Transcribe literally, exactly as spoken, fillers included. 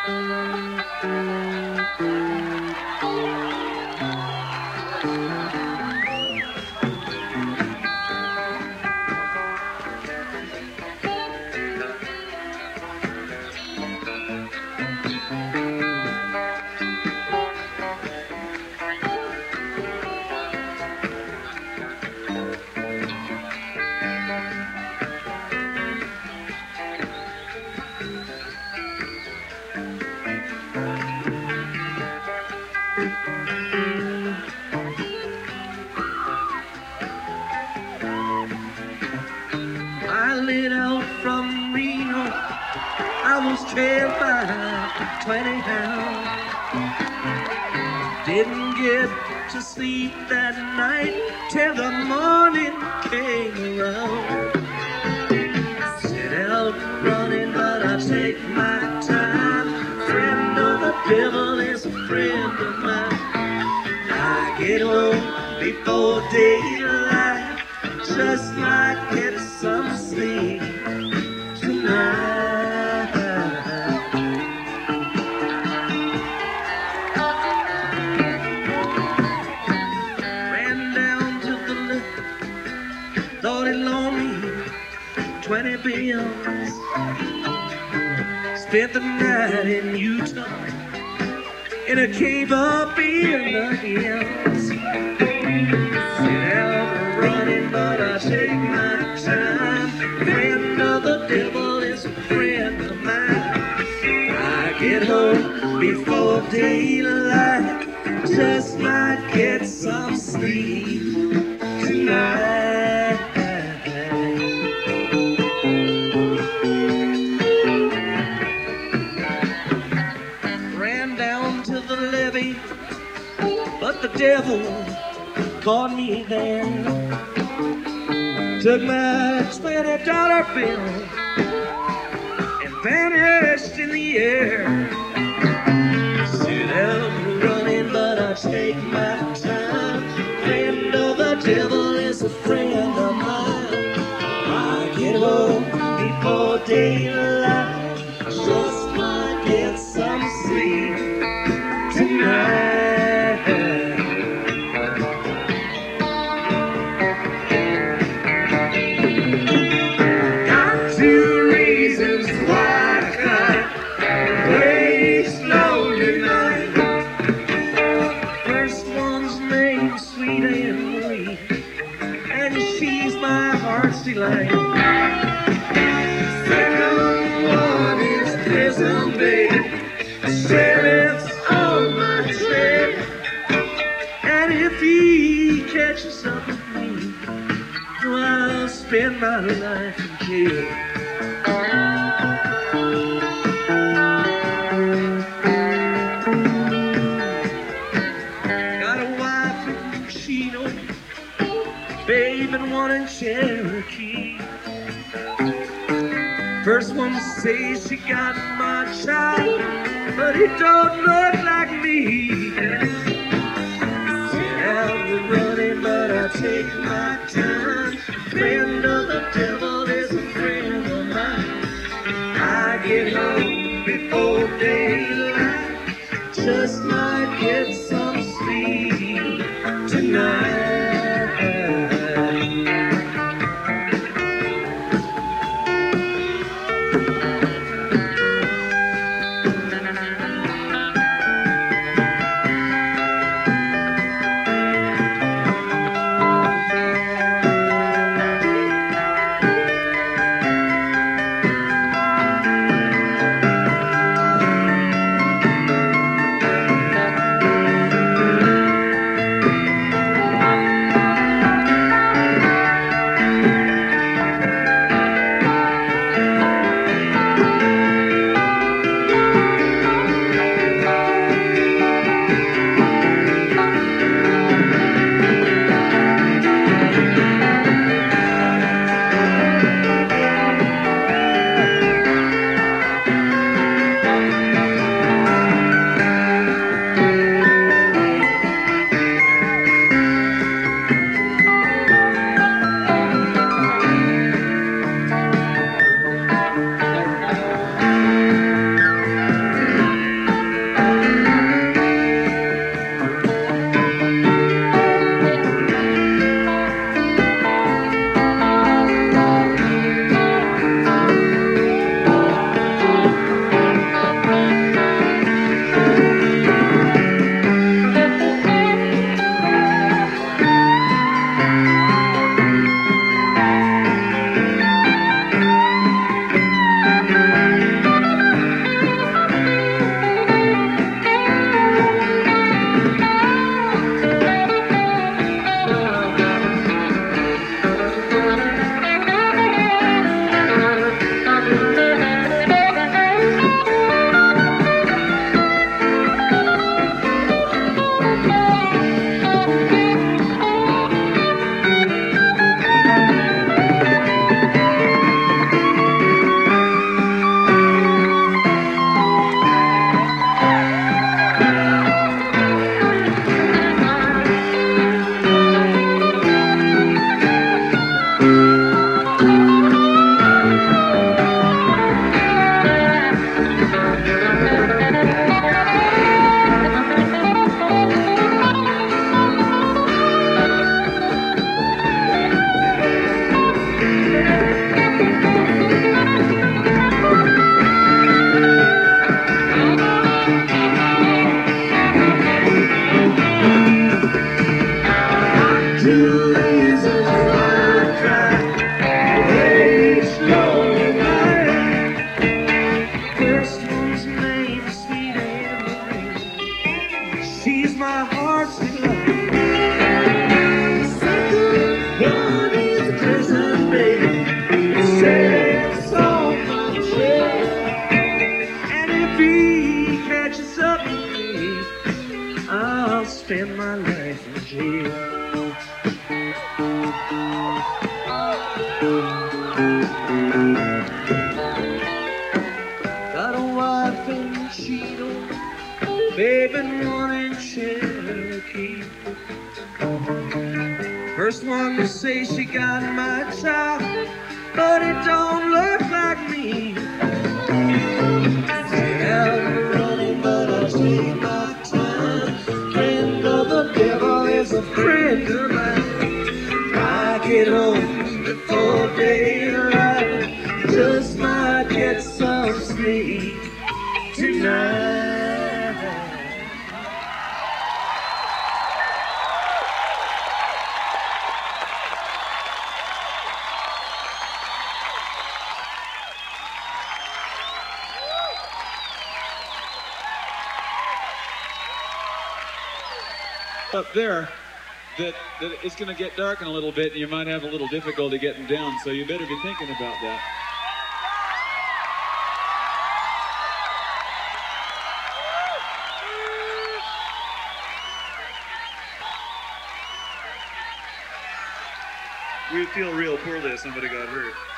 I lit out from Reno. I was terrified, twenty pounds. Didn't get to sleep that night till the morning came around. Set out running, but I take my time. Friend of the devil is a friend of mine. I get home before daylight, just might get some sleep tonight. Ran down to the liquor, thought it loaned me twenty bills. Spent the night in Utah in a cave up in the hills. Sit out running, but I take my time. Friend of the devil is a friend of mine. I get home before daylight, just might get some sleep tonight. Ran down to the levee, but the devil caught me there. Took my twenty dollar bill and vanished in the air. Sit out running, but I take my time. Friend of the devil is a friend of mine. I get home before daylight, just might get some sleep tonight. Delight. Second one is prison babe. Sheriff's on my trail, and if he catches up with me, well, I'll spend my life in jail. Got a wife in Chino, babe and one in Cherokee. First one says she got my child, but he don't look like me. Sit out running, but I take my time. Friend of the devil is a friend of mine. I get home before daylight, just might get some sleep tonight. fee catches up with me, I'll spend my life in jail. Got a wife in Chino, baby, and one in Cherokee. First one to say she got my child, but it don't look like me. I'm running, but I take my time. Friend of the devil is a friend of mine. I get home before daylight, just might get some sleep tonight. Up there that, that it's going to get dark in a little bit and you might have a little difficulty getting down, so you better be thinking about that. We feel real poorly if somebody got hurt.